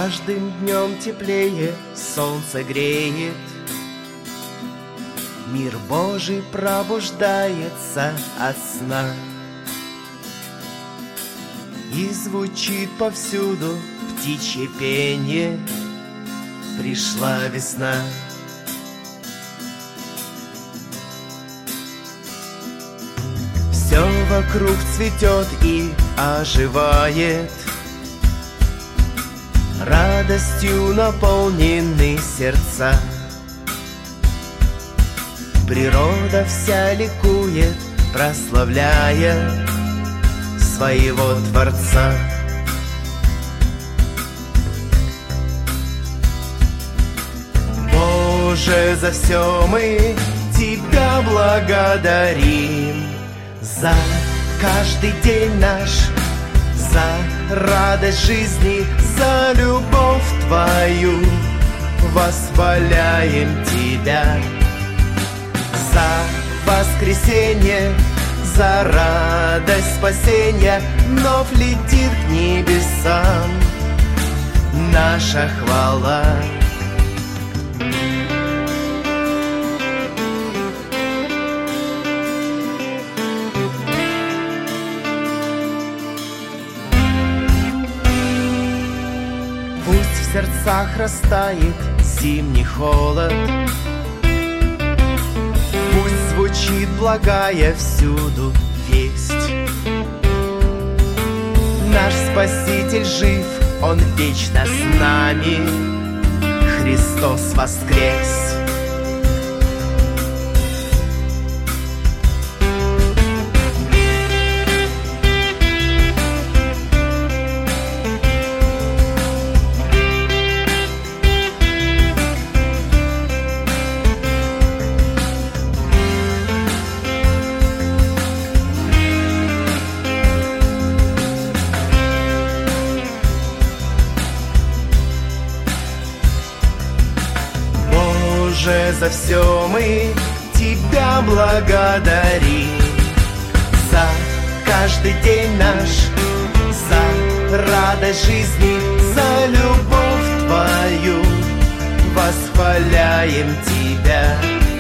каждым днем теплее солнце греет, мир Божий пробуждается от сна. И звучит повсюду птичье пение, пришла весна. Все вокруг цветет и оживает, радостью наполнены сердца. Природа вся ликует, прославляя своего Творца. Боже, за все мы Тебя благодарим, за каждый день наш, за радость жизни, за любовь Твою. Восхваляем Тебя за воскресенье, за радость спасения. Вновь летит к небесам наша хвала. Пусть в сердцах растает зимний холод, пусть звучит благая всюду весть. Наш Спаситель жив, Он вечно с нами, Христос воскрес. Боже, за все мы Тебя благодарим, за каждый день наш, за радость жизни, за любовь Твою. Восхваляем Тебя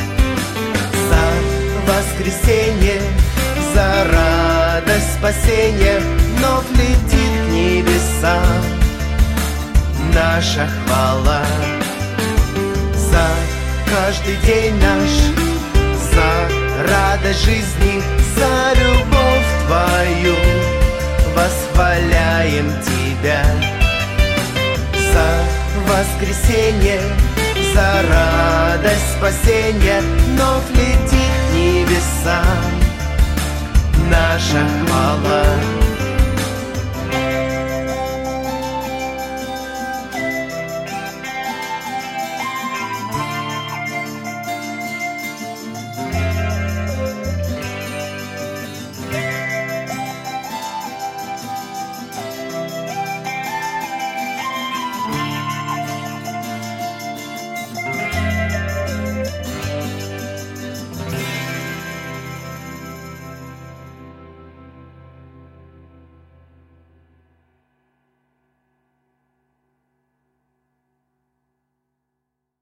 за воскресенье, за радость спасения. Вновь летит к небесам наша хвала. За каждый день наш, за радость жизни, за любовь Твою. Восхваляем Тебя за воскресенье, за радость спасения. Вновь летит к небесам наша хвала.